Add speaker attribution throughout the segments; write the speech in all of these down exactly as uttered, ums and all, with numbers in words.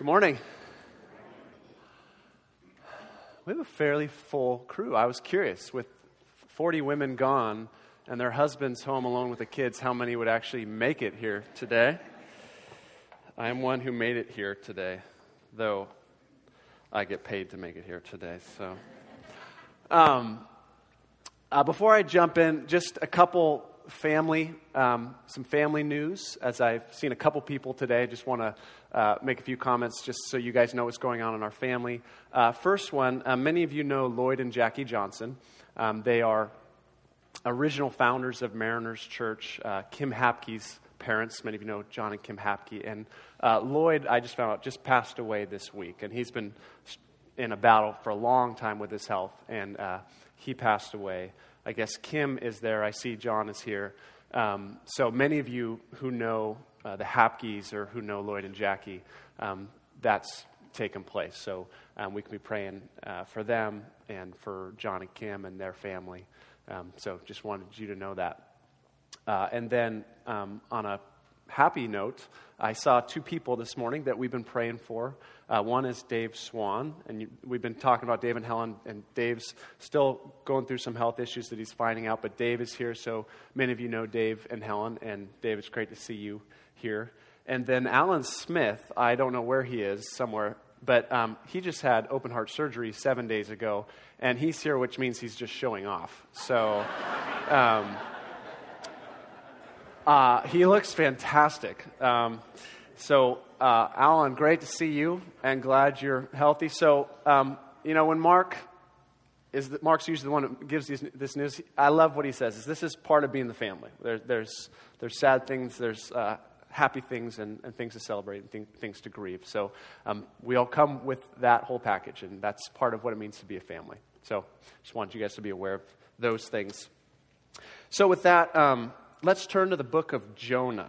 Speaker 1: Good morning. We have a fairly full crew. I was curious, with forty women gone and their husbands home alone with the kids, how many would actually make it here today? I am one who made it here today, though I get paid to make it here today. So, um, uh, before I jump in, just a couple family, um, some family news. As I've seen a couple people today, just want to uh, make a few comments just so you guys know what's going on in our family. Uh, first one, uh, many of you know Lloyd and Jackie Johnson. Um, they are original founders of Mariners Church, uh, Kim Hapke's parents. Many of you know John and Kim Hapke. And uh, Lloyd, I just found out, just passed away this week. And he's been in a battle for a long time with his health. And uh, he passed away. I guess Kim is there. I see John is here. Um, so many of you who know uh, the Hapkes or who know Lloyd and Jackie, um, that's taken place. So um, we can be praying uh, for them and for John and Kim and their family. Um, so just wanted you to know that. Uh, and then um, on a happy note, I saw two people this morning that we've been praying for. Uh, one is Dave Swan, and you, we've been talking about Dave and Helen, and Dave's still going through some health issues that he's finding out, but Dave is here, so many of you know Dave and Helen, and Dave, it's great to see you here. And then Alan Smith, I don't know where he is, somewhere, but um, he just had open heart surgery seven days ago, and he's here, which means he's just showing off. So um, uh, he looks fantastic. Um, so uh, Alan, great to see you, and glad you're healthy. So um, you know, when Mark is the, Mark's usually the one who gives these, this news. I love what he says. Is this is part of being the family. There, there's there's sad things. There's uh, happy things and, and things to celebrate and th- things to grieve. So um, we all come with that whole package, and that's part of what it means to be a family. So just wanted you guys to be aware of those things. So with that, um, let's turn to the book of Jonah.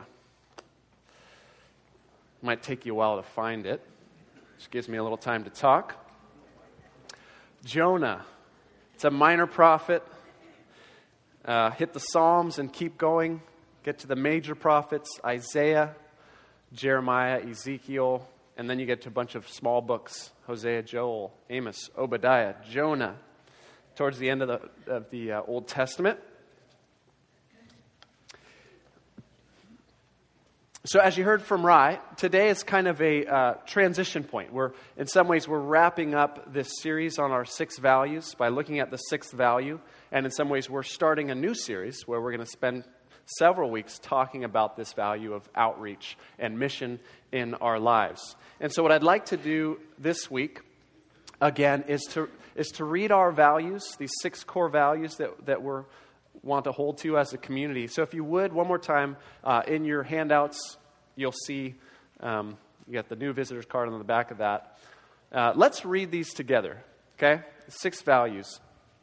Speaker 1: It might take you a while to find it. Just gives me a little time to talk. Jonah. It's a minor prophet. Uh, hit the Psalms and keep going. Get to the major prophets, Isaiah, Jeremiah, Ezekiel, and then you get to a bunch of small books, Hosea, Joel, Amos, Obadiah, Jonah, towards the end of the, of the uh, Old Testament. So as you heard from Rai, today is kind of a uh, transition point. We're, in some ways, we're wrapping up this series on our six values by looking at the sixth value. And in some ways, we're starting a new series where we're going to spend several weeks talking about this value of outreach and mission in our lives. And so what I'd like to do this week, again, is to is to read our values, these six core values that, that we're want to hold to as a community. So if you would, one more time, uh, in your handouts, you'll see, um, you got the new visitor's card on the back of that. Uh, let's read these together, okay? Six values.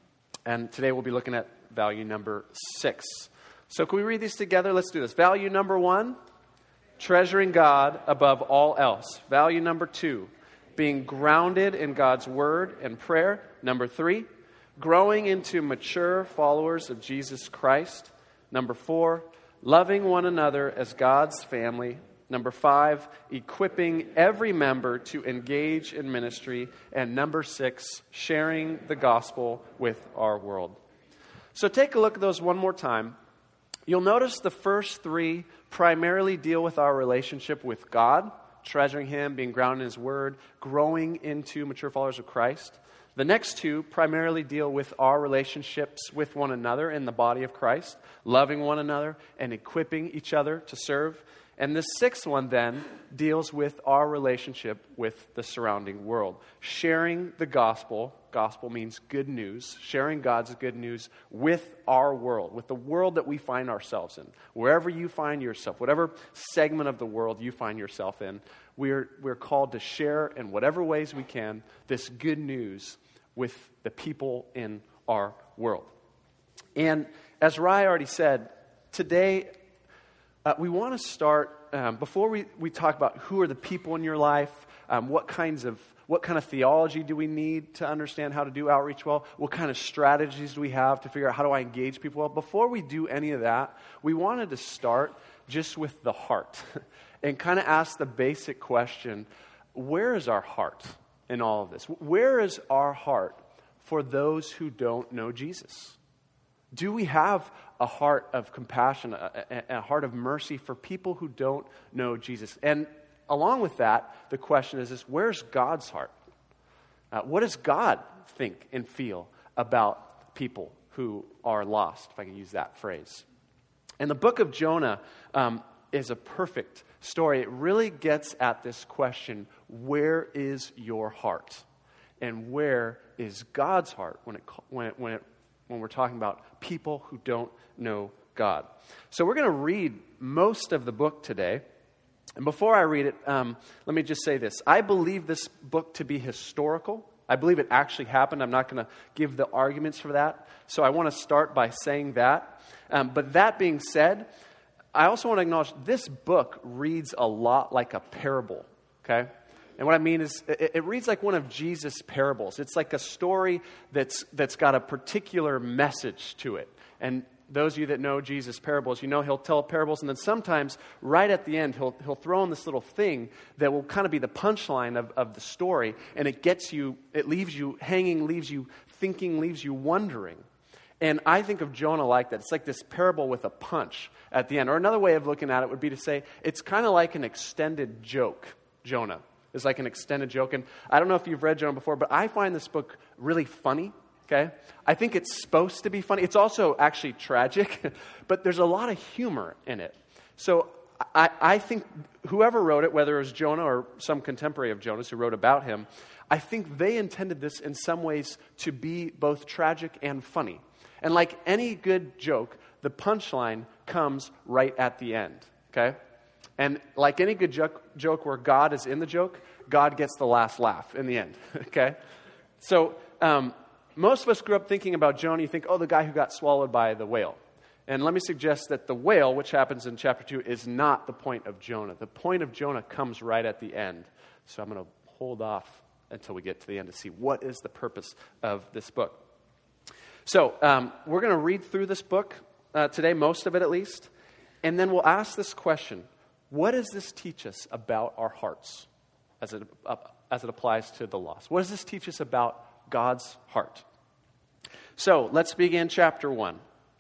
Speaker 1: And today we'll be looking at value number six. So can we read these together? Let's do this. Value number one, treasuring God above all else. Value number two, being grounded in God's word and prayer. Number three, growing into mature followers of Jesus Christ. Number four, loving one another as God's family. Number five, equipping every member to engage in ministry. And number six, sharing the gospel with our world. So take a look at those one more time. You'll notice the first three primarily deal with our relationship with God, treasuring Him, being grounded in His Word, growing into mature followers of Christ. The next two primarily deal with our relationships with one another in the body of Christ, loving one another and equipping each other to serve. And the sixth one then deals with our relationship with the surrounding world, sharing the gospel. Gospel means good news, sharing God's good news with our world, with the world that we find ourselves in. Wherever you find yourself, whatever segment of the world you find yourself in, we're, we're called to share in whatever ways we can this good news with the people in our world. And as Rai already said, today uh, we want to start, um, before we, we talk about who are the people in your life, um, what kinds of What kind of theology do we need to understand how to do outreach well? What kind of strategies do we have to figure out how do I engage people well? Before we do any of that, we wanted to start just with the heart and kind of ask the basic question, where is our heart in all of this? Where is our heart for those who don't know Jesus? Do we have a heart of compassion, a, a heart of mercy for people who don't know Jesus? And along with that, the question is, is where's God's heart? Uh, what does God think and feel about people who are lost, if I can use that phrase? And the book of Jonah um, is a perfect story. It really gets at this question, where is your heart? And where is God's heart when it when it, when it when we're talking about people who don't know God? So we're going to read most of the book today. And before I read it, um, let me just say this. I believe this book to be historical. I believe it actually happened. I'm not going to give the arguments for that. So I want to start by saying that. Um, but that being said, I also want to acknowledge this book reads a lot like a parable, okay? And what I mean is it, it reads like one of Jesus' parables. It's like a story that's that's got a particular message to it. And those of you that know Jesus' parables, you know he'll tell parables, and then sometimes right at the end he'll he'll throw in this little thing that will kind of be the punchline of, of the story, and it gets you, it leaves you hanging, leaves you thinking, leaves you wondering. And I think of Jonah like that. It's like this parable with a punch at the end. Or another way of looking at it would be to say it's kind of like an extended joke, Jonah. It's like an extended joke. And I don't know if you've read Jonah before, but I find this book really funny. Okay? I think it's supposed to be funny. It's also actually tragic, but there's a lot of humor in it. So I, I think whoever wrote it, whether it was Jonah or some contemporary of Jonah's who wrote about him, I think they intended this in some ways to be both tragic and funny. And like any good joke, the punchline comes right at the end. Okay? And like any good joke, joke where God is in the joke, God gets the last laugh in the end. Okay? So, um, most of us grew up thinking about Jonah. You think, oh, the guy who got swallowed by the whale. And let me suggest that the whale, which happens in chapter two, is not the point of Jonah. The point of Jonah comes right at the end. So I'm going to hold off until we get to the end to see what is the purpose of this book. So um, we're going to read through this book uh, today, most of it at least. And then we'll ask this question. What does this teach us about our hearts as it, uh, as it applies to the lost? What does this teach us about God's heart? So let's begin chapter one.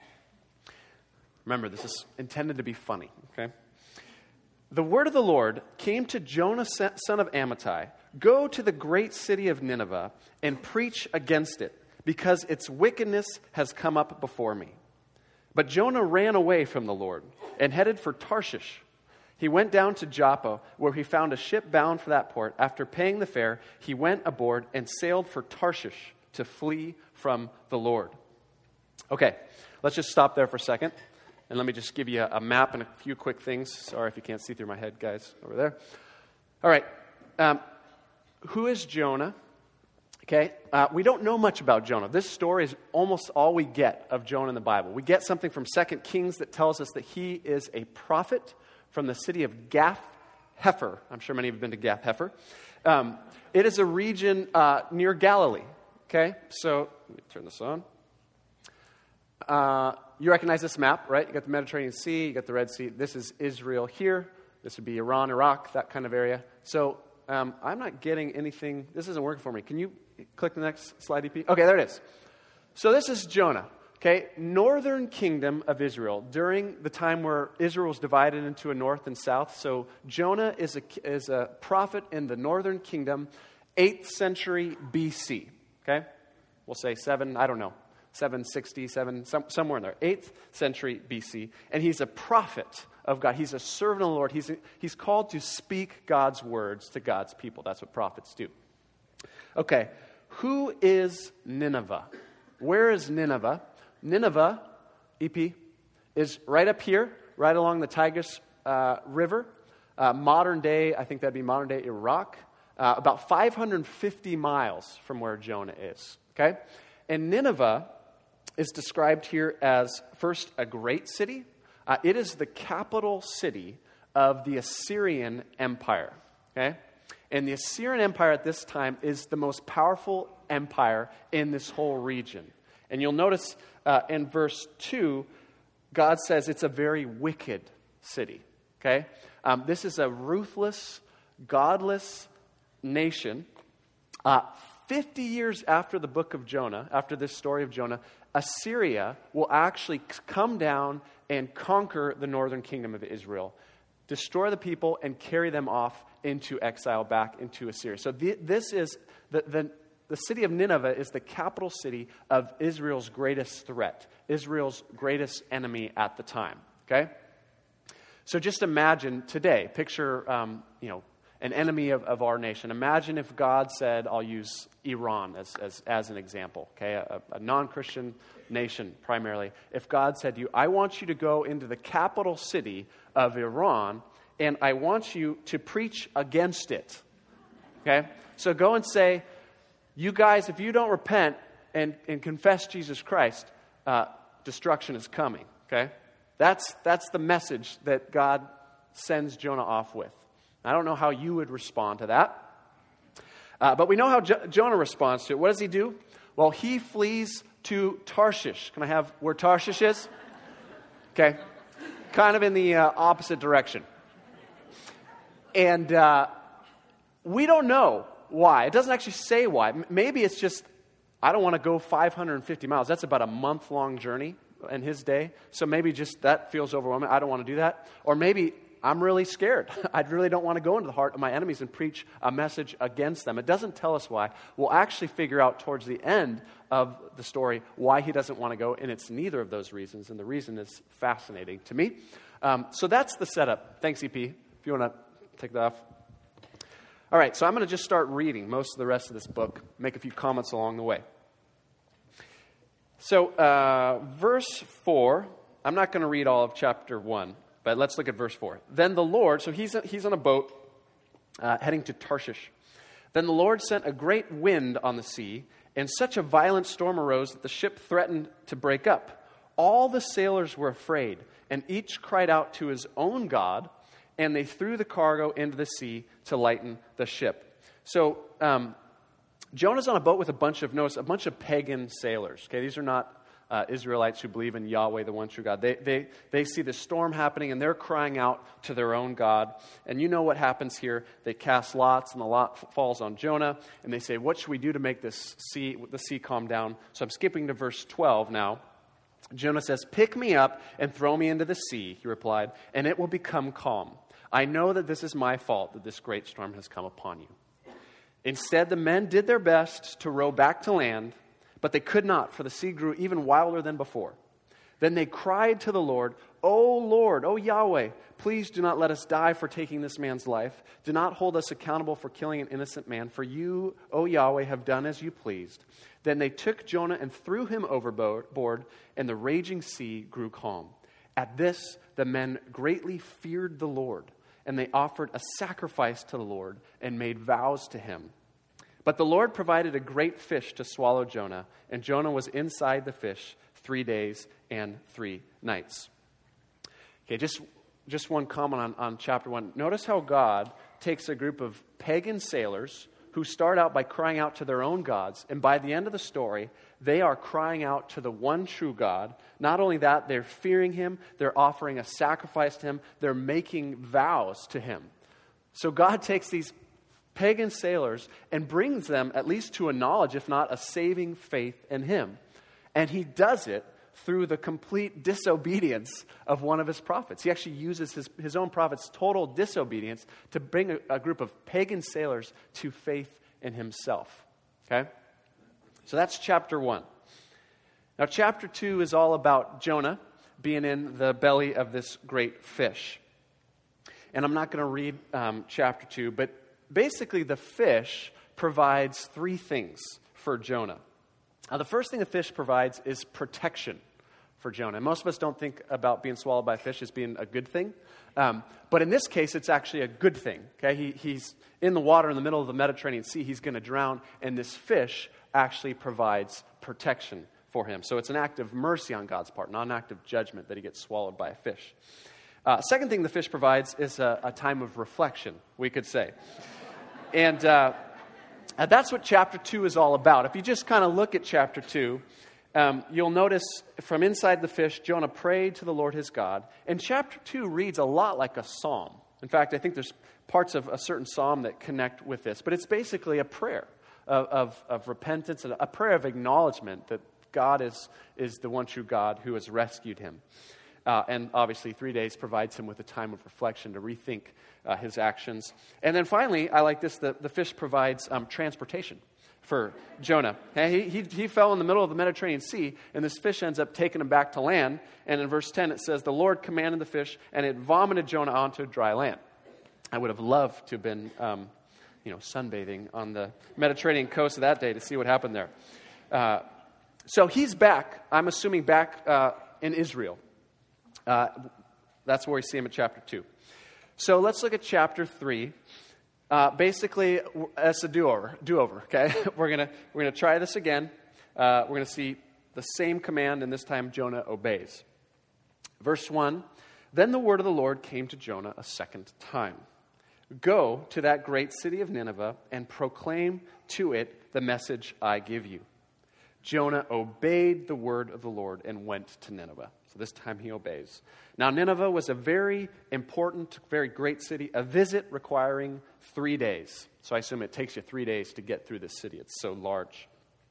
Speaker 1: Remember, this is intended to be funny, okay? The word of the Lord came to Jonah, son of Amittai. Go to the great city of Nineveh and preach against it, because its wickedness has come up before me. But Jonah ran away from the Lord and headed for Tarshish. He went down to Joppa, where he found a ship bound for that port. After paying the fare, he went aboard and sailed for Tarshish to flee from the Lord. Okay, let's just stop there for a second. And let me just give you a map and a few quick things. Sorry if you can't see through my head, guys, over there. All right, um, who is Jonah? Okay, uh, we don't know much about Jonah. This story is almost all we get of Jonah in the Bible. We get something from Second Kings that tells us that he is a prophet from the city of Gath Hepher. I'm sure many of you have been to Gath Hepher. Um, it is a region uh, near Galilee. Okay, so let me turn this on. Uh, you recognize this map, right? You got the Mediterranean Sea, you got the Red Sea. This is Israel here. This would be Iran, Iraq, that kind of area. So um, I'm not getting anything. This isn't working for me. Can you click the next slide, E P? Okay, there it is. So this is Jonah. Okay, northern kingdom of Israel during the time where Israel was divided into a north and south. So Jonah is a, is a prophet in the northern kingdom, eighth century B C. Okay, we'll say seven, I don't know, seven sixty, seven, some, somewhere in there, eighth century B C. And he's a prophet of God. He's a servant of the Lord. He's, he's called to speak God's words to God's people. That's what prophets do. Okay, who is Nineveh? Where is Nineveh? Nineveh, E P, is right up here, right along the Tigris uh, River. Uh, modern day, I think that'd be modern day Iraq. Uh, about five hundred fifty miles from where Jonah is. Okay? And Nineveh is described here as, first, a great city. Uh, it is the capital city of the Assyrian Empire. Okay? And the Assyrian Empire at this time is the most powerful empire in this whole region. And you'll notice uh, in verse two, God says it's a very wicked city. Okay? Um, this is a ruthless, godless, nation, uh, fifty years after the book of Jonah, after this story of Jonah, Assyria will actually come down and conquer the northern kingdom of Israel, destroy the people, and carry them off into exile back into Assyria. So the, this is, the, the, the city of Nineveh is the capital city of Israel's greatest threat, Israel's greatest enemy at the time, okay? So just imagine today, picture, um, you know, an enemy of, of our nation. Imagine if God said, I'll use Iran as, as, as an example, okay, a, a non-Christian nation primarily. If God said to you, I want you to go into the capital city of Iran, and I want you to preach against it, okay? So go and say, you guys, if you don't repent and, and confess Jesus Christ, uh, destruction is coming, okay? That's, that's the message that God sends Jonah off with. I don't know how you would respond to that. Uh, but we know how Jo- Jonah responds to it. What does he do? Well, he flees to Tarshish. Can I have where Tarshish is? Okay. Kind of in the uh, opposite direction. And uh, we don't know why. It doesn't actually say why. M- maybe it's just, I don't want to go five hundred fifty miles. That's about a month-long journey in his day. So maybe just that feels overwhelming. I don't want to do that. Or maybe I'm really scared. I really don't want to go into the heart of my enemies and preach a message against them. It doesn't tell us why. We'll actually figure out towards the end of the story why he doesn't want to go, and it's neither of those reasons, and the reason is fascinating to me. Um, so that's the setup. Thanks, E P, if you want to take that off. All right, so I'm going to just start reading most of the rest of this book, make a few comments along the way. So uh, verse four, I'm not going to read all of chapter one. But let's look at verse four. Then the Lord, so he's, he's on a boat uh, heading to Tarshish. Then the Lord sent a great wind on the sea, and such a violent storm arose that the ship threatened to break up. All the sailors were afraid, and each cried out to his own God, and they threw the cargo into the sea to lighten the ship. So um, Jonah's on a boat with a bunch of, notice, a bunch of pagan sailors. Okay, these are not Uh, Israelites who believe in Yahweh, the one true God. They, they, they see the storm happening, and they're crying out to their own God. And you know what happens here. They cast lots, and the lot f- falls on Jonah. And they say, what should we do to make this sea, the sea calm down? So I'm skipping to verse twelve now. Jonah says, pick me up and throw me into the sea, he replied, and it will become calm. I know that this is my fault that this great storm has come upon you. Instead, the men did their best to row back to land, but they could not, for the sea grew even wilder than before. Then they cried to the Lord, O Lord, O Yahweh, please do not let us die for taking this man's life. Do not hold us accountable for killing an innocent man, for you, O Yahweh, have done as you pleased. Then they took Jonah and threw him overboard, and the raging sea grew calm. At this, the men greatly feared the Lord, and they offered a sacrifice to the Lord and made vows to him. But the Lord provided a great fish to swallow Jonah, and Jonah was inside the fish three days and three nights. Okay, just, just one comment on, on chapter one. Notice how God takes a group of pagan sailors who start out by crying out to their own gods, and by the end of the story, they are crying out to the one true God. Not only that, they're fearing him, they're offering a sacrifice to him, they're making vows to him. So God takes these pagan sailors and brings them at least to a knowledge, if not a saving faith in him. And he does it through the complete disobedience of one of his prophets. He actually uses his, his own prophet's total disobedience to bring a, a group of pagan sailors to faith in himself. Okay? So that's chapter one. Now chapter two is all about Jonah being in the belly of this great fish. And I'm not going to read um, chapter two, but basically, the fish provides three things for Jonah. Now, the first thing the fish provides is protection for Jonah. And most of us don't think about being swallowed by a fish as being a good thing. Um, but in this case, it's actually a good thing. Okay, he, he's in the water in the middle of the Mediterranean Sea. He's going to drown, and this fish actually provides protection for him. So it's an act of mercy on God's part, not an act of judgment that he gets swallowed by a fish. Uh, second thing the fish provides is a, a time of reflection, we could say. And uh, that's what chapter two is all about. If you just kind of look at chapter two, um, you'll notice from inside the fish, Jonah prayed to the Lord his God. And chapter two reads a lot like a psalm. In fact, I think there's parts of a certain psalm that connect with this. But it's basically a prayer of, of, of repentance, and a prayer of acknowledgement that God is, is the one true God who has rescued him. Uh, and obviously, three days provides him with a time of reflection to rethink uh, his actions. And then finally, I like this, the, the fish provides um, transportation for Jonah. He, he, he fell in the middle of the Mediterranean Sea, and this fish ends up taking him back to land. And in verse ten, it says, the Lord commanded the fish, and it vomited Jonah onto dry land. I would have loved to have been, um, you know, sunbathing on the Mediterranean coast of that day to see what happened there. Uh, so he's back, I'm assuming back uh, in Israel. Uh, that's where we see him in chapter two. So let's look at chapter three. Uh, basically, it's a do-over. Do-over. Okay, we're gonna we're gonna try this again. Uh, we're gonna see the same command, and this time Jonah obeys. Verse one. Then the word of the Lord came to Jonah a second time. Go to that great city of Nineveh and proclaim to it the message I give you. Jonah obeyed the word of the Lord and went to Nineveh. So this time he obeys. Now Nineveh was a very important, very great city, a visit requiring three days. So I assume it takes you three days to get through this city. It's so large.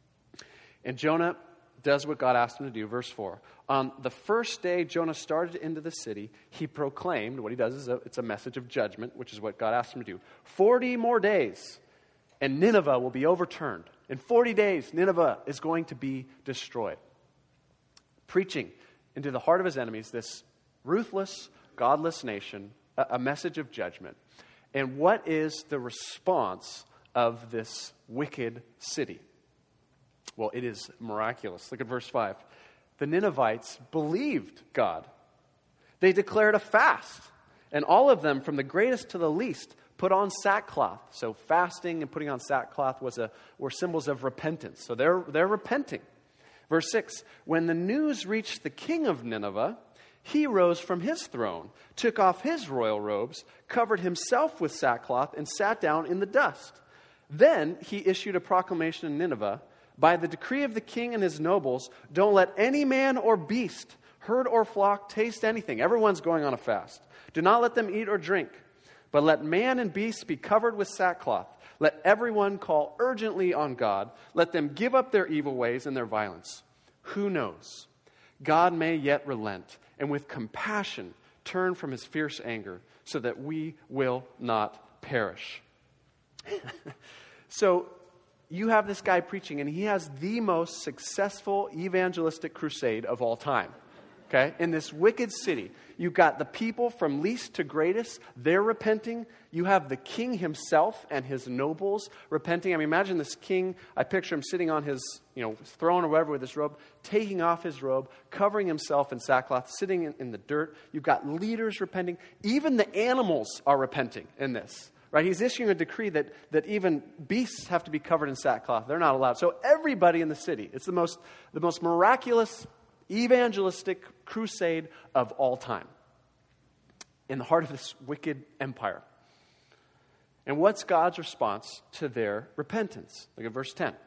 Speaker 1: And Jonah does what God asked him to do. Verse four. On the first day Jonah started into the city, he proclaimed, what he does is a, it's a message of judgment, which is what God asked him to do. Forty more days, and Nineveh will be overturned. In forty days, Nineveh is going to be destroyed. Preaching into the heart of his enemies, this ruthless, godless nation, a, a message of judgment. And what is the response of this wicked city? Well, it is miraculous. Look at verse five. The Ninevites believed God. They declared a fast, and all of them, from the greatest to the least, put on sackcloth. So fasting and putting on sackcloth was a, were symbols of repentance. So they're, they're repenting. Verse six, when the news reached the king of Nineveh, he rose from his throne, took off his royal robes, covered himself with sackcloth, and sat down in the dust. Then he issued a proclamation in Nineveh, by the decree of the king and his nobles, don't let any man or beast, herd or flock, taste anything. Everyone's going on a fast. Do not let them eat or drink, but let man and beast be covered with sackcloth. Let everyone call urgently on God. Let them give up their evil ways and their violence. Who knows? God may yet relent and with compassion turn from his fierce anger so that we will not perish. So you have this guy preaching, and he has the most successful evangelistic crusade of all time. Okay? In this wicked city, you've got the people from least to greatest, they're repenting. You have the king himself and his nobles repenting. I mean, imagine this king, I picture him sitting on his, you know, throne or whatever with his robe, taking off his robe, covering himself in sackcloth, sitting in, in the dirt. You've got leaders repenting. Even the animals are repenting in this. Right? He's issuing a decree that, that even beasts have to be covered in sackcloth. They're not allowed. So everybody in the city, it's the most, the most miraculous evangelistic crusade of all time in the heart of this wicked empire. And what's God's response to their repentance? Look at verse ten.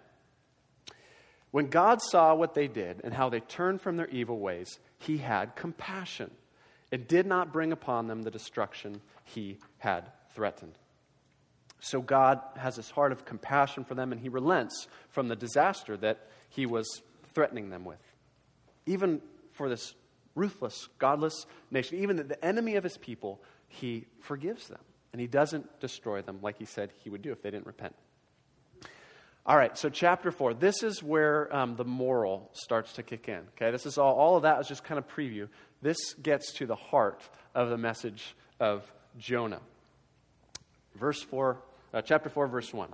Speaker 1: When God saw what they did and how they turned from their evil ways, he had compassion and did not bring upon them the destruction he had threatened. So God has this heart of compassion for them, and he relents from the disaster that he was threatening them with. Even for this ruthless, godless nation, even the enemy of his people, he forgives them. And he doesn't destroy them like he said he would do if they didn't repent. All right, so chapter four. This is where um, the moral starts to kick in. Okay, this is all, all of that was just kind of preview. This gets to the heart of the message of Jonah. Verse four, uh, chapter four, verse one.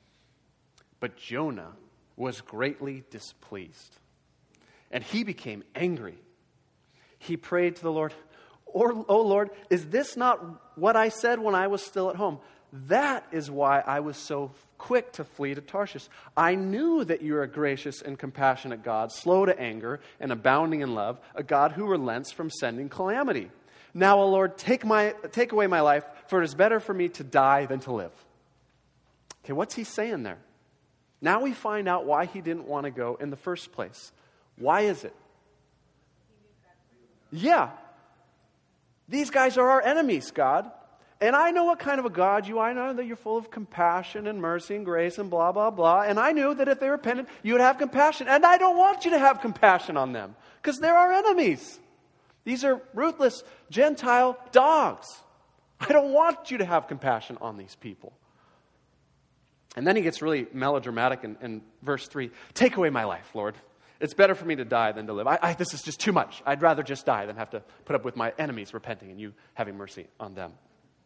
Speaker 1: But Jonah was greatly displeased, and he became angry. He prayed to the Lord, "O Lord, is this not what I said when I was still at home? That is why I was so quick to flee to Tarshish. I knew that you are a gracious and compassionate God, slow to anger and abounding in love, a God who relents from sending calamity. Now, O Lord, take my take away my life, for it is better for me to die than to live." Okay, what's he saying there? Now we find out why he didn't want to go in the first place. Why is it? Yeah. These guys are our enemies, God. And I know what kind of a God you are. I know that you're full of compassion and mercy and grace and blah, blah, blah. And I knew that if they repented, you would have compassion. And I don't want you to have compassion on them because they're our enemies. These are ruthless Gentile dogs. I don't want you to have compassion on these people. And then he gets really melodramatic in, in verse three. Take away my life, Lord. It's better for me to die than to live. I, I, this is just too much. I'd rather just die than have to put up with my enemies repenting and you having mercy on them.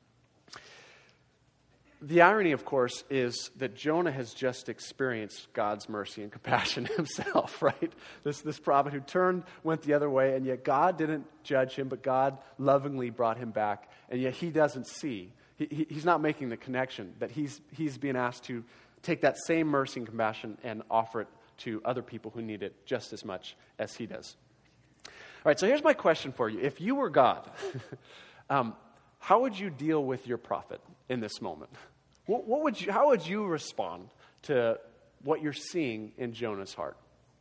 Speaker 1: The irony, of course, is that Jonah has just experienced God's mercy and compassion himself, right? This, this prophet who turned, went the other way, and yet God didn't judge him, but God lovingly brought him back, and yet he doesn't see. He, he, he's not making the connection that he's, he's being asked to take that same mercy and compassion and offer it to other people who need it just as much as he does. All right, so here's my question for you. If you were God, um, how would you deal with your prophet in this moment? What, what would you, how would you respond to what you're seeing in Jonah's heart?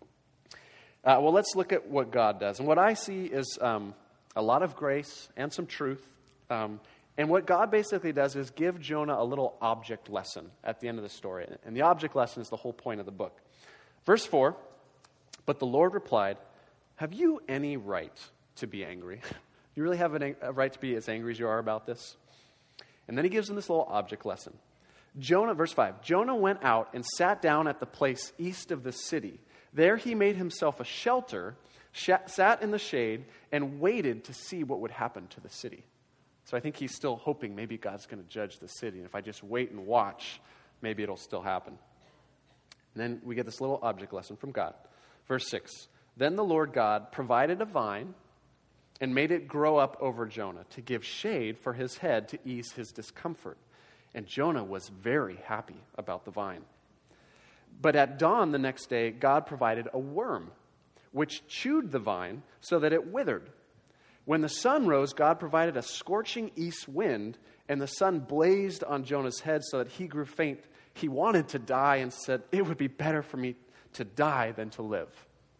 Speaker 1: Uh, well, let's look at what God does. And what I see is um, a lot of grace and some truth. Um, and what God basically does is give Jonah a little object lesson at the end of the story. And the object lesson is the whole point of the book. Verse four, but the Lord replied, have you any right to be angry? You really have an, a right to be as angry as you are about this? And then he gives them this little object lesson. Jonah, verse five, Jonah went out and sat down at the place east of the city. There he made himself a shelter, sh- sat in the shade, and waited to see what would happen to the city. So I think he's still hoping maybe God's going to judge the city. And if I just wait and watch, maybe it'll still happen. And then we get this little object lesson from God. Verse six, then the Lord God provided a vine and made it grow up over Jonah to give shade for his head to ease his discomfort. And Jonah was very happy about the vine. But at dawn the next day, God provided a worm, which chewed the vine so that it withered. When the sun rose, God provided a scorching east wind, and the sun blazed on Jonah's head so that he grew faint. He wanted to die and said, it would be better for me to die than to live.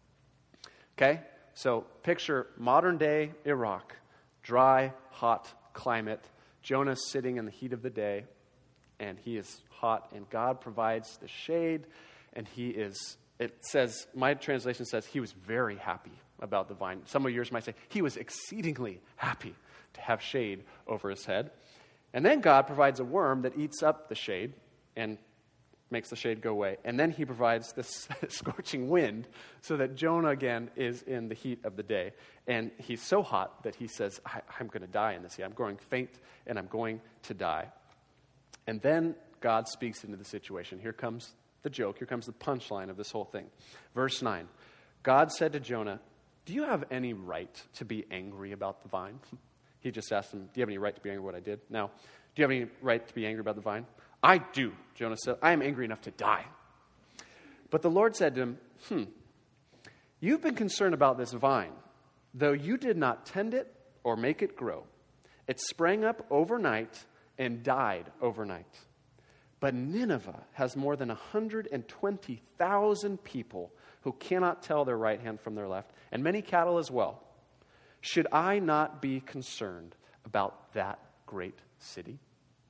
Speaker 1: Okay? So picture modern day Iraq, dry, hot climate. Jonah's sitting in the heat of the day, and he is hot, and God provides the shade, and he is, it says, my translation says, he was very happy about the vine. Some of yours might say, he was exceedingly happy to have shade over his head. And then God provides a worm that eats up the shade and makes the shade go away. And then he provides this scorching wind so that Jonah again is in the heat of the day. And he's so hot that he says, I, I'm going to die in this heat. I'm growing faint and I'm going to die. And then God speaks into the situation. Here comes the joke. Here comes the punchline of this whole thing. Verse nine. God said to Jonah, do you have any right to be angry about the vine? He just asked him, do you have any right to be angry about what I did? Now, do you have any right to be angry about the vine? I do, Jonah said. I am angry enough to die. But the Lord said to him, hmm, you've been concerned about this vine, though you did not tend it or make it grow. It sprang up overnight and died overnight. But Nineveh has more than one hundred twenty thousand people who cannot tell their right hand from their left, and many cattle as well. Should I not be concerned about that great city?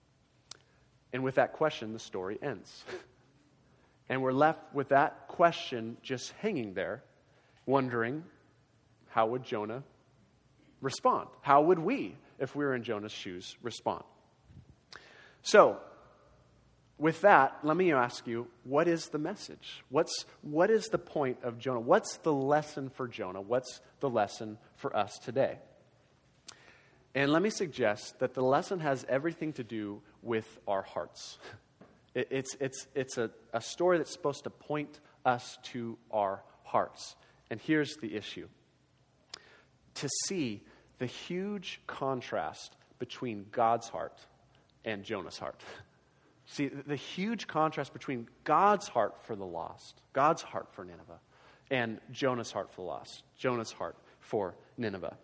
Speaker 1: And with that question, the story ends. And we're left with that question just hanging there, wondering, how would Jonah respond? How would we, if we were in Jonah's shoes, respond? So, with that, let me ask you, what is the message? What's, what is the point of Jonah? What's the lesson for Jonah? What's the lesson for us today? And let me suggest that the lesson has everything to do with our hearts. It, it's it's it's a, a story that's supposed to point us to our hearts. And here's the issue. To see the huge contrast between God's heart and Jonah's heart. See, the huge contrast between God's heart for the lost, God's heart for Nineveh, and Jonah's heart for the lost, Jonah's heart for Nineveh.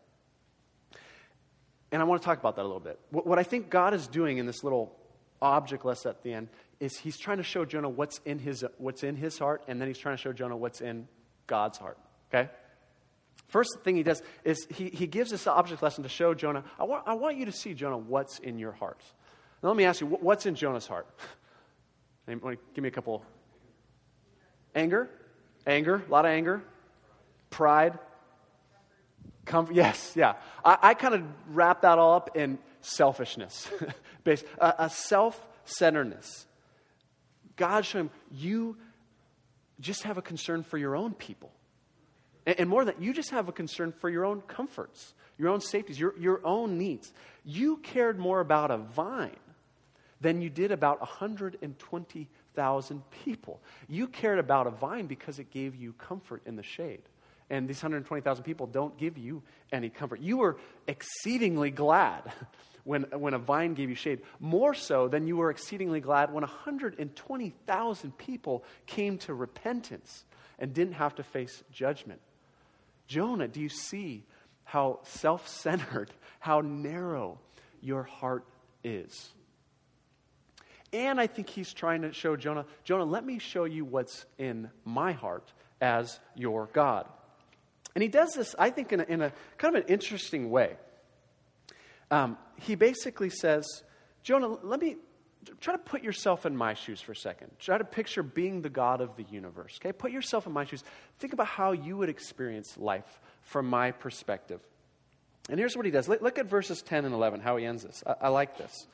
Speaker 1: And I want to talk about that a little bit. What, what I think God is doing in this little object lesson at the end is he's trying to show Jonah what's in his what's in his heart, and then he's trying to show Jonah what's in God's heart. Okay? First thing he does is he, he gives this object lesson to show Jonah, I want, I want you to see, Jonah, what's in your heart. Now let me ask you, what's in Jonah's heart? Anybody, give me a couple. Anger? Anger, a lot of anger. Pride. Comfort. Yes, yeah. I, I kind of wrap that all up in selfishness. Based, a, a self-centeredness. God showed him, you just have a concern for your own people. And, and more than that, you just have a concern for your own comforts, your own safeties, your, your own needs. You cared more about a vine than you did about one hundred twenty thousand people. You cared about a vine because it gave you comfort in the shade. And these one hundred twenty thousand people don't give you any comfort. You were exceedingly glad when, when a vine gave you shade, more so than you were exceedingly glad when one hundred twenty thousand people came to repentance and didn't have to face judgment. Jonah, do you see how self-centered, how narrow your heart is? And I think he's trying to show Jonah, Jonah, let me show you what's in my heart as your God. And he does this, I think, in a, in a kind of an interesting way. Um, he basically says, Jonah, let me try to put yourself in my shoes for a second. Try to picture being the God of the universe. Okay, put yourself in my shoes. Think about how you would experience life from my perspective. And here's what he does. Look, look at verses ten and eleven, how he ends this. I, I like this.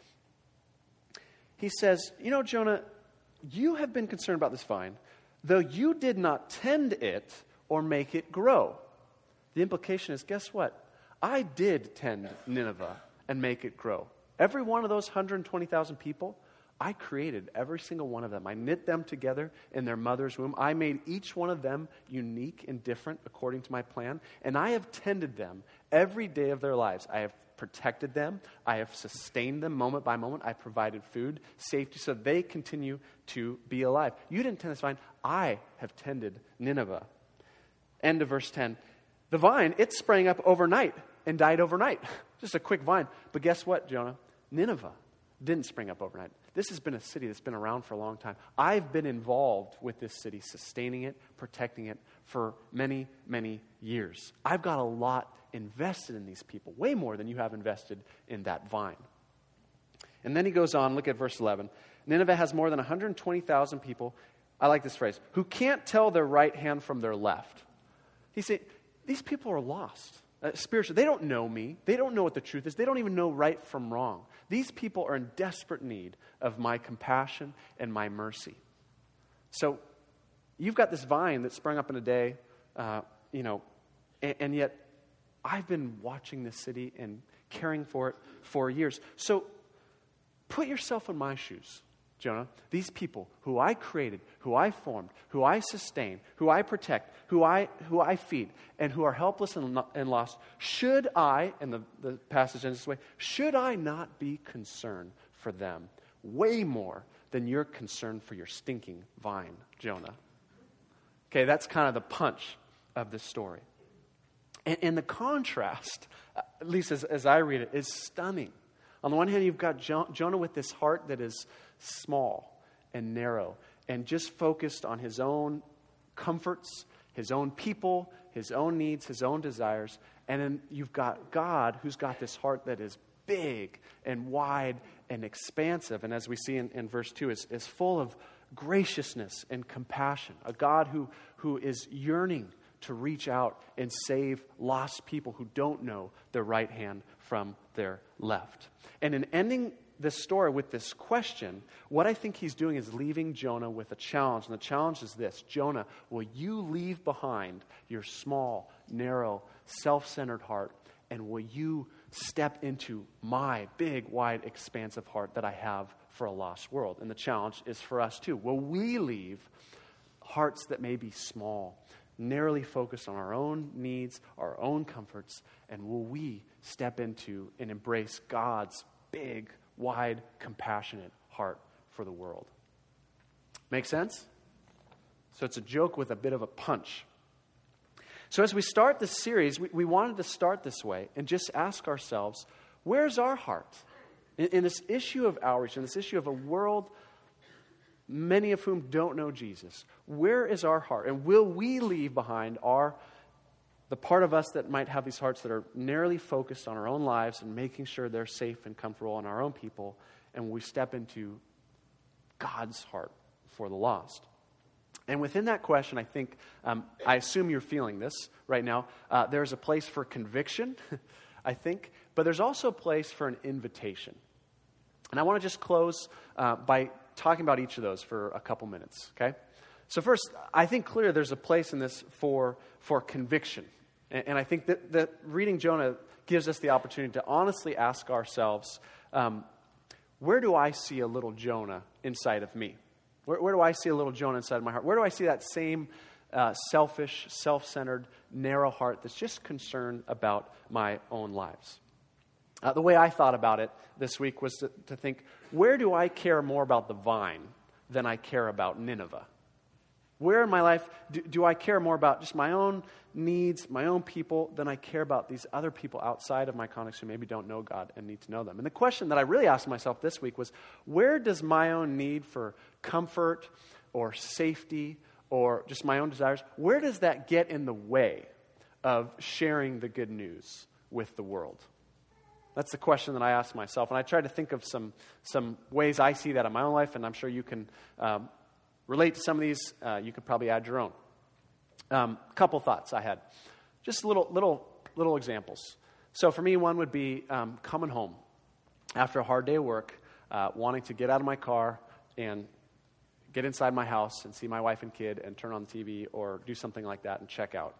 Speaker 1: He says, you know, Jonah, you have been concerned about this vine, though you did not tend it or make it grow. The implication is, guess what? I did tend Nineveh and make it grow. Every one of those one hundred twenty thousand people, I created every single one of them. I knit them together in their mother's womb. I made each one of them unique and different according to my plan. And I have tended them every day of their lives. I have protected them. I have sustained them moment by moment. I provided food, safety, so they continue to be alive. You didn't tend this vine. I have tended Nineveh. End of verse ten. The vine, it sprang up overnight and died overnight. Just a quick vine. But guess what, Jonah? Nineveh didn't spring up overnight. This has been a city that's been around for a long time. I've been involved with this city, sustaining it, protecting it for many, many years. I've got a lot invested in these people, way more than you have invested in that vine. And then he goes on, look at verse eleven. Nineveh has more than one hundred twenty thousand people, I like this phrase, who can't tell their right hand from their left. He said, these people are lost. Uh, spiritually, they don't know me. They don't know what the truth is. They don't even know right from wrong. These people are in desperate need of my compassion and my mercy. So you've got this vine that sprung up in a day, uh, you know, and, and yet I've been watching this city and caring for it for years. So put yourself in my shoes, Jonah. These people who I created, who I formed, who I sustain, who I protect, who I who I feed, and who are helpless and, and lost, should I, and the, the passage ends this way, should I not be concerned for them way more than you're concerned for your stinking vine, Jonah? Okay, that's kind of the punch of this story. And, and the contrast, at least as, as I read it, is stunning. On the one hand, you've got jo- Jonah with this heart that is small and narrow and just focused on his own comforts, his own people, his own needs, his own desires. And then you've got God who's got this heart that is big and wide and expansive. And as we see in, in verse two, is, is full of graciousness and compassion. A God who, who is yearning to reach out and save lost people who don't know their right hand from their left. And in ending this story with this question, what I think he's doing is leaving Jonah with a challenge. And the challenge is this: Jonah, will you leave behind your small, narrow, self-centered heart, and will you step into my big, wide, expansive heart that I have for a lost world? And the challenge is for us too. Will we leave hearts that may be small, narrowly focused on our own needs, our own comforts, and will we step into and embrace God's big, wide, compassionate heart for the world? Make sense? So it's a joke with a bit of a punch. So as we start this series, we, we wanted to start this way and just ask ourselves, where's our heart? In, in this issue of outreach, in this issue of a world, many of whom don't know Jesus, where is our heart? And will we leave behind our the part of us that might have these hearts that are narrowly focused on our own lives and making sure they're safe and comfortable in our own people, and we step into God's heart for the lost. And within that question, I think, um, I assume you're feeling this right now. Uh, there's a place for conviction, I think, but there's also a place for an invitation. And I want to just close uh, by talking about each of those for a couple minutes, okay? So first, I think clearly there's a place in this for, for conviction. And, and I think that, that reading Jonah gives us the opportunity to honestly ask ourselves, um, where do I see a little Jonah inside of me? Where, where do I see a little Jonah inside of my heart? Where do I see that same uh, selfish, self-centered, narrow heart that's just concerned about my own lives? Uh, the way I thought about it this week was to, to think, where do I care more about the vine than I care about Nineveh? Where in my life do, do I care more about just my own needs, my own people, than I care about these other people outside of my context who maybe don't know God and need to know them? And the question that I really asked myself this week was, where does my own need for comfort or safety or just my own desires, where does that get in the way of sharing the good news with the world? That's the question that I asked myself. And I tried to think of some, some ways I see that in my own life, and I'm sure you can um, relate to some of these. Uh, you could probably add your own. A um, couple thoughts I had. Just little little little examples. So for me, one would be um, coming home after a hard day of work, uh, wanting to get out of my car and get inside my house and see my wife and kid and turn on the T V or do something like that and check out.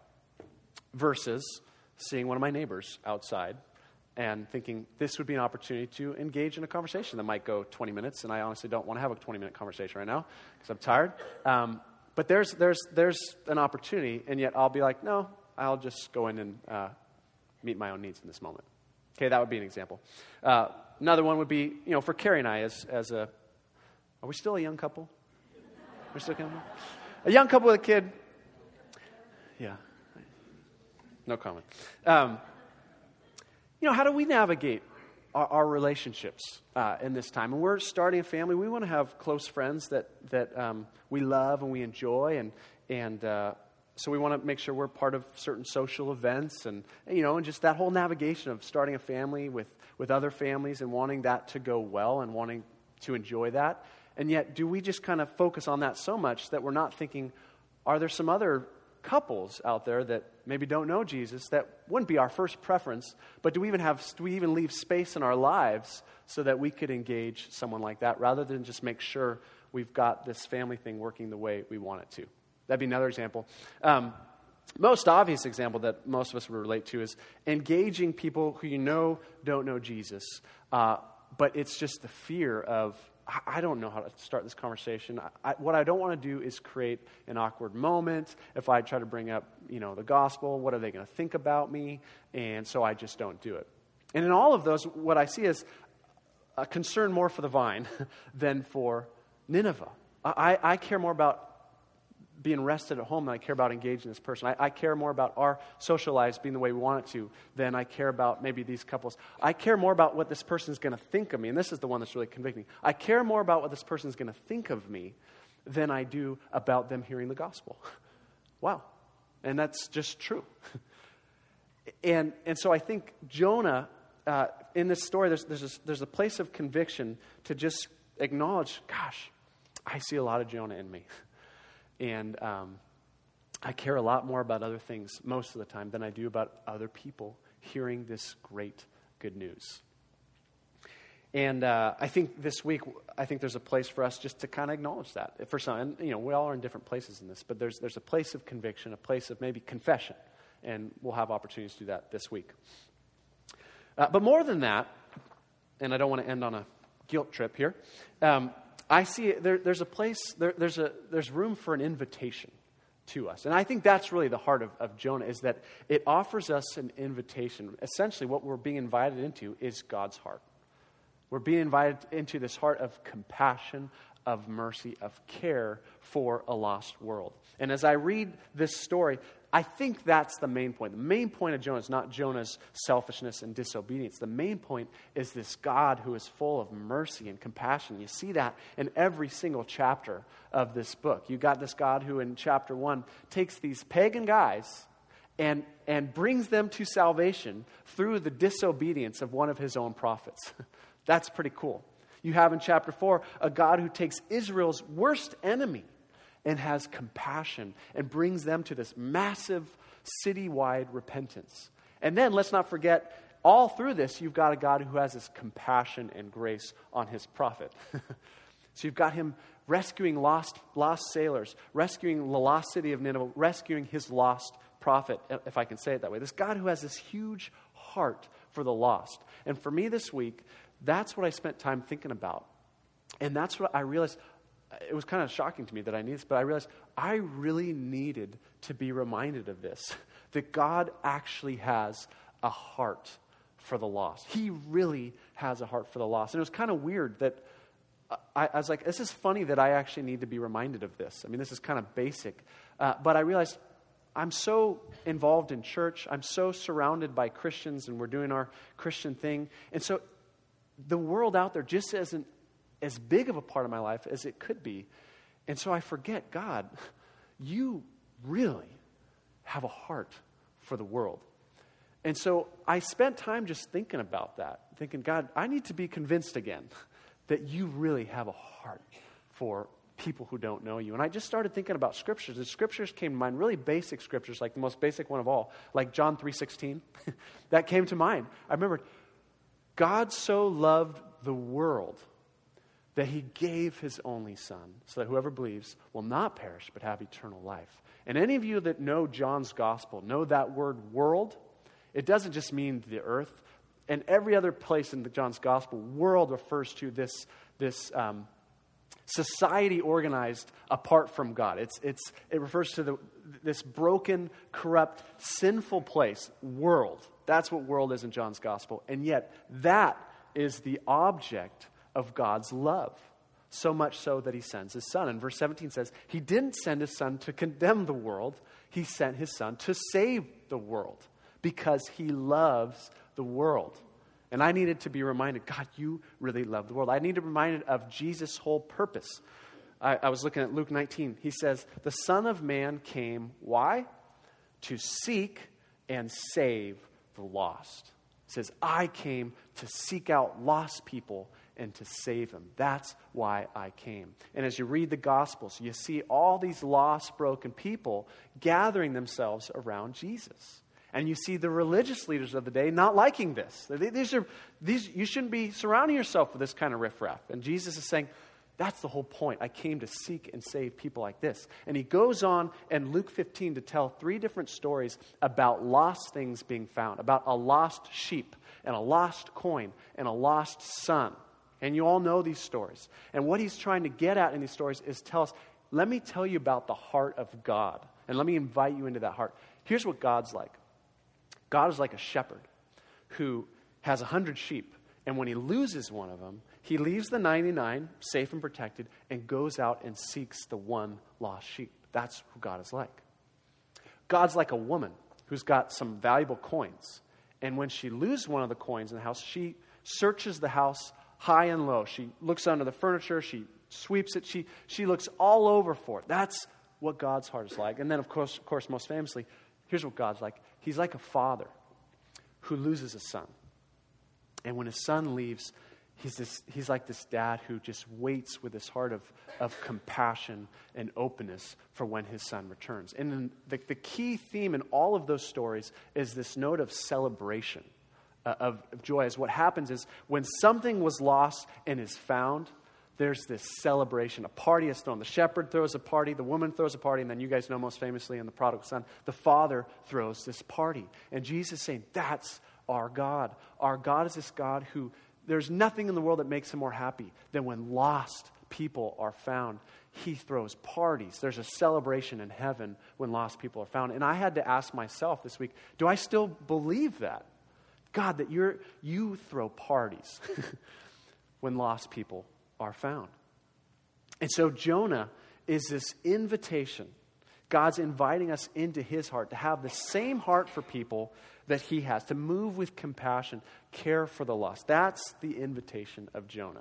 Speaker 1: Versus seeing one of my neighbors outside and thinking this would be an opportunity to engage in a conversation that might go twenty minutes, and I honestly don't want to have a twenty-minute conversation right now because I'm tired. Um, but there's there's there's an opportunity, and yet I'll be like, no, I'll just go in and uh, meet my own needs in this moment. Okay, that would be an example. Uh, another one would be, you know, for Carrie and I as as a, are we still a young couple? We're still a couple? A young couple with a kid. Yeah. No comment. Um, You know, how do we navigate our, our relationships uh, in this time? And we're starting a family. We want to have close friends that that um, we love and we enjoy, and and uh, so we want to make sure we're part of certain social events, and you know, and just that whole navigation of starting a family with with other families and wanting that to go well and wanting to enjoy that. And yet, do we just kind of focus on that so much that we're not thinking, are there some other couples out there that maybe don't know Jesus that wouldn't be our first preference, but do we even have do we even leave space in our lives so that we could engage someone like that rather than just make sure we've got this family thing working the way we want it to? That'd be another example. Um, most obvious example that most of us would relate to is engaging people who you know don't know Jesus, uh, but it's just the fear of, I don't know how to start this conversation. I, I, what I don't want to do is create an awkward moment. If I try to bring up, you know, the gospel, what are they going to think about me? And so I just don't do it. And in all of those, what I see is a concern more for the vine than for Nineveh. I, I care more about being rested at home than I care about engaging this person. I, I care more about our social lives being the way we want it to than I care about maybe these couples. I care more about what this person is going to think of me, and this is the one that's really convicting. I care more about what this person is going to think of me than I do about them hearing the gospel. Wow. And that's just true. and and so I think Jonah, uh, in this story, there's, there's, a, there's a place of conviction to just acknowledge, gosh, I see a lot of Jonah in me. And um, I care a lot more about other things most of the time than I do about other people hearing this great good news. And uh, I think this week, I think there's a place for us just to kind of acknowledge that. For some, and you know, we all are in different places in this, but there's there's a place of conviction, a place of maybe confession, and we'll have opportunities to do that this week. Uh, but more than that, and I don't want to end on a guilt trip here. Um, I see there, there's a place, there, there's a there's room for an invitation to us. And I think that's really the heart of, of Jonah, is that it offers us an invitation. Essentially, what we're being invited into is God's heart. We're being invited into this heart of compassion, of mercy, of care for a lost world. And as I read this story, I think that's the main point. The main point of Jonah is not Jonah's selfishness and disobedience. The main point is this God who is full of mercy and compassion. You see that in every single chapter of this book. You got this God who in chapter one takes these pagan guys and, and brings them to salvation through the disobedience of one of his own prophets. That's pretty cool. You have in chapter four a God who takes Israel's worst enemy and has compassion and brings them to this massive citywide repentance. And then let's not forget, all through this, you've got a God who has this compassion and grace on his prophet. So you've got him rescuing lost, lost sailors, rescuing the lost city of Nineveh, rescuing his lost prophet, if I can say it that way. This God who has this huge heart for the lost. And for me this week, that's what I spent time thinking about. And that's what I realized. It was kind of shocking to me that I needed this, but I realized I really needed to be reminded of this, that God actually has a heart for the lost. He really has a heart for the lost. And it was kind of weird that I, I was like, this is funny that I actually need to be reminded of this. I mean, this is kind of basic. Uh, but I realized I'm so involved in church. I'm so surrounded by Christians, and we're doing our Christian thing. And so the world out there just isn't as big of a part of my life as it could be. And so I forget, God, you really have a heart for the world. And so I spent time just thinking about that, thinking, God, I need to be convinced again that you really have a heart for people who don't know you. And I just started thinking about scriptures. The scriptures came to mind, really basic scriptures, like the most basic one of all, like John three sixteen. That came to mind. I remembered, God so loved the world that he gave his only son, so that whoever believes will not perish but have eternal life. And any of you that know John's gospel know that word world. It doesn't just mean the earth. And every other place in the John's gospel, world refers to this, this um, society organized apart from God. It's, it's, it refers to the, this broken, corrupt, sinful place, world. That's what world is in John's gospel. And yet, that is the object of God's love, so much so that he sends his son. And verse seventeen says, he didn't send his son to condemn the world. He sent his son to save the world because he loves the world. And I needed to be reminded, God, you really love the world. I need to be reminded of Jesus' whole purpose. I, I was looking at Luke nineteen. He says, the Son of Man came, why? To seek and save the lost. He says, I came to seek out lost people and to save them. That's why I came. And as you read the Gospels, you see all these lost, broken people gathering themselves around Jesus. And you see the religious leaders of the day not liking this. These are, these, you shouldn't be surrounding yourself with this kind of riffraff. And Jesus is saying, that's the whole point. I came to seek and save people like this. And he goes on in Luke fifteen to tell three different stories about lost things being found, about a lost sheep and a lost coin and a lost son. And you all know these stories. And what he's trying to get at in these stories is tell us, let me tell you about the heart of God. And let me invite you into that heart. Here's what God's like. God is like a shepherd who has a hundred sheep. And when he loses one of them, he leaves the ninety-nine safe and protected and goes out and seeks the one lost sheep. That's who God is like. God's like a woman who's got some valuable coins. And when she loses one of the coins in the house, she searches the house high and low. She looks under the furniture. She sweeps it. She, she looks all over for it. That's what God's heart is like. And then, of course, of course, most famously, here's what God's like. He's like a father who loses a son. And when his son leaves, he's this, he's like this dad who just waits with his heart of, of compassion and openness for when his son returns. And then the, the key theme in all of those stories is this note of celebration, uh, of, of joy. As what happens is when something was lost and is found, there's this celebration. A party is thrown. The shepherd throws a party. The woman throws a party. And then you guys know most famously in the prodigal son, the father throws this party. And Jesus is saying, that's our God. Our God is this God who, there's nothing in the world that makes him more happy than when lost people are found. He throws parties. There's a celebration in heaven when lost people are found. And I had to ask myself this week, do I still believe that? God, that you're you throw parties when lost people are found. And so Jonah is this invitation. God's inviting us into his heart to have the same heart for people that he has, to move with compassion, care for the lost. That's the invitation of Jonah.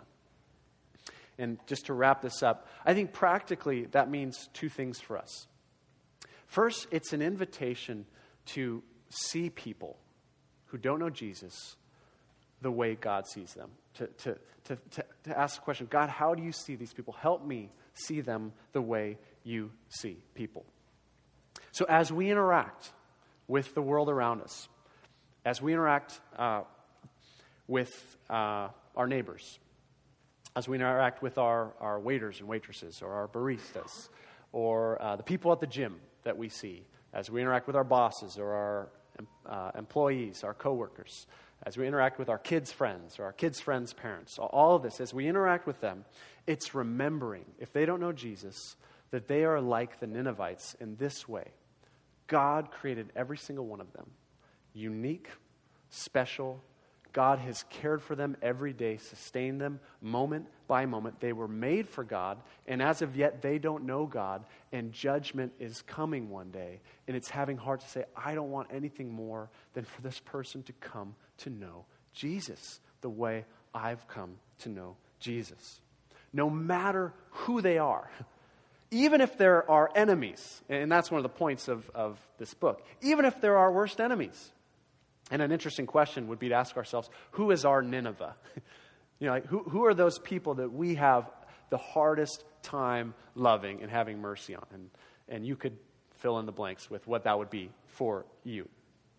Speaker 1: And just to wrap this up, I think practically that means two things for us. First, it's an invitation to see people who don't know Jesus the way God sees them. To, to, to, to, to ask the question, God, how do you see these people? Help me see them the way you see people. So as we interact with the world around us, as we interact uh, with uh, our neighbors, as we interact with our, our waiters and waitresses, or our baristas, or uh, the people at the gym that we see, as we interact with our bosses or our uh, employees, our coworkers, as we interact with our kids' friends or our kids' friends' parents, all of this, as we interact with them, it's remembering, if they don't know Jesus, that they are like the Ninevites in this way. God created every single one of them, unique, special. God has cared for them every day, sustained them moment by moment. They were made for God, and as of yet, they don't know God, and judgment is coming one day. And it's having heart to say, I don't want anything more than for this person to come to know Jesus the way I've come to know Jesus. No matter who they are, even if there are enemies, and that's one of the points of, of this book, even if there are worst enemies. And an interesting question would be to ask ourselves, who is our Nineveh? You know, like, who, who are those people that we have the hardest time loving and having mercy on? And, and you could fill in the blanks with what that would be for you.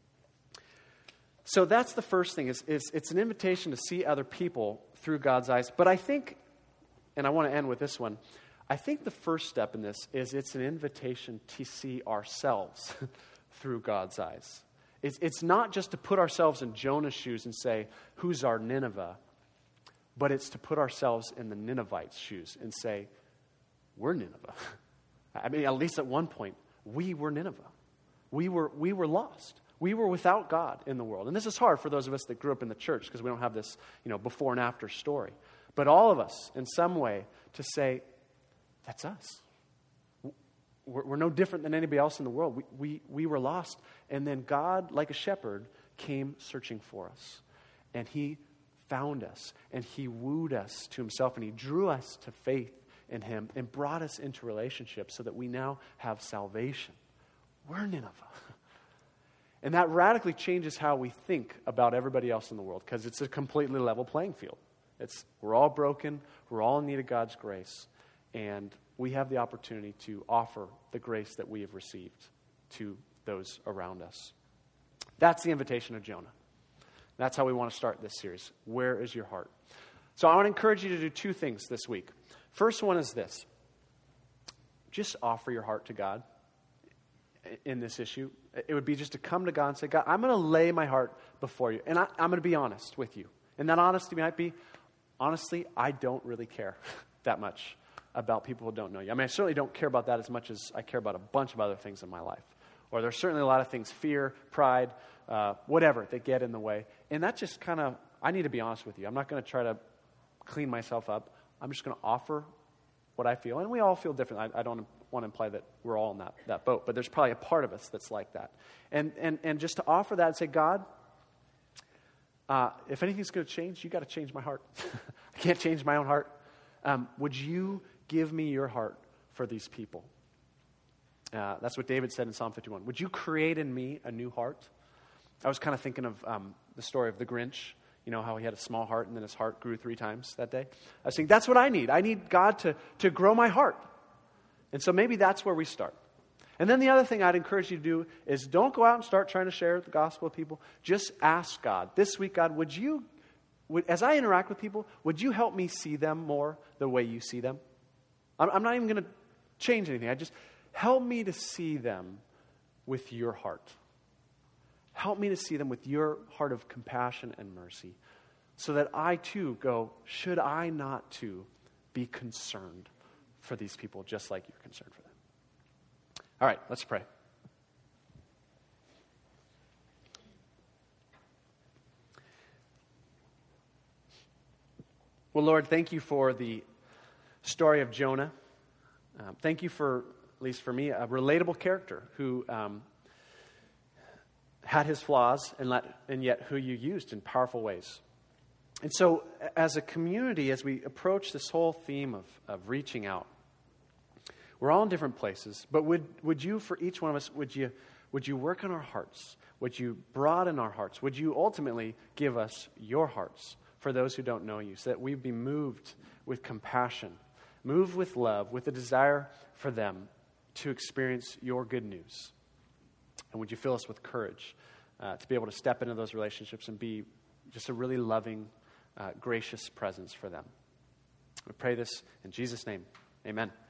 Speaker 1: So that's the first thing, is, is it's an invitation to see other people through God's eyes. But I think, and I want to end with this one, I think the first step in this is it's an invitation to see ourselves through God's eyes. It's, it's not just to put ourselves in Jonah's shoes and say, who's our Nineveh? But it's to put ourselves in the Ninevites' shoes and say, we're Nineveh. I mean, at least at one point, we were Nineveh. We were, we were lost. We were without God in the world. And this is hard for those of us that grew up in the church because we don't have this, you know, before and after story. But all of us, in some way, to say, that's us. We're, we're no different than anybody else in the world. We, we, we were lost. And then God, like a shepherd, came searching for us. And he found us. And he wooed us to himself. And he drew us to faith in him and brought us into relationship so that we now have salvation. We're Nineveh. And that radically changes how we think about everybody else in the world, because it's a completely level playing field. It's we're all broken. We're all in need of God's grace. And we have the opportunity to offer the grace that we have received to those around us. That's the invitation of Jonah. That's how we want to start this series. Where is your heart? So I want to encourage you to do two things this week. First one is this. Just offer your heart to God in this issue. It would be just to come to God and say, God, I'm going to lay my heart before you. And I, I'm going to be honest with you. And that honesty might be, honestly, I don't really care that much about people who don't know you. I mean, I certainly don't care about that as much as I care about a bunch of other things in my life. Or there's certainly a lot of things, fear, pride, uh, whatever, that get in the way. And that just kind of, I need to be honest with you. I'm not going to try to clean myself up. I'm just going to offer what I feel. And we all feel different. I, I don't want to imply that we're all in that, that boat, but there's probably a part of us that's like that. And and and just to offer that and say, God, uh, if anything's going to change, you got to change my heart. I can't change my own heart. Um, would you give me your heart for these people? Uh, that's what David said in Psalm fifty-one. Would you create in me a new heart? I was kind of thinking of um, the story of the Grinch. You know, how he had a small heart and then his heart grew three times that day. I was thinking, that's what I need. I need God to, to grow my heart. And so maybe that's where we start. And then the other thing I'd encourage you to do is don't go out and start trying to share the gospel with people. Just ask God. This week, God, would you, would, as I interact with people, would you help me see them more the way you see them? I'm, I'm not even going to change anything. I just, help me to see them with your heart. Help me to see them with your heart of compassion and mercy, so that I too go, should I not too be concerned for these people just like you're concerned for them? All right, let's pray. Well, Lord, thank you for the story of Jonah. Um, thank you for, at least for me, a relatable character who um, had his flaws and, let, and yet who you used in powerful ways. And so as a community, as we approach this whole theme of, of reaching out, we're all in different places, but would, would you, for each one of us, would you, would you work on our hearts? Would you broaden our hearts? Would you ultimately give us your hearts for those who don't know you, so that we'd be moved with compassion, moved with love, with a desire for them to experience your good news? And would you fill us with courage uh, to be able to step into those relationships and be just a really loving, uh, gracious presence for them? We pray this in Jesus' name. Amen.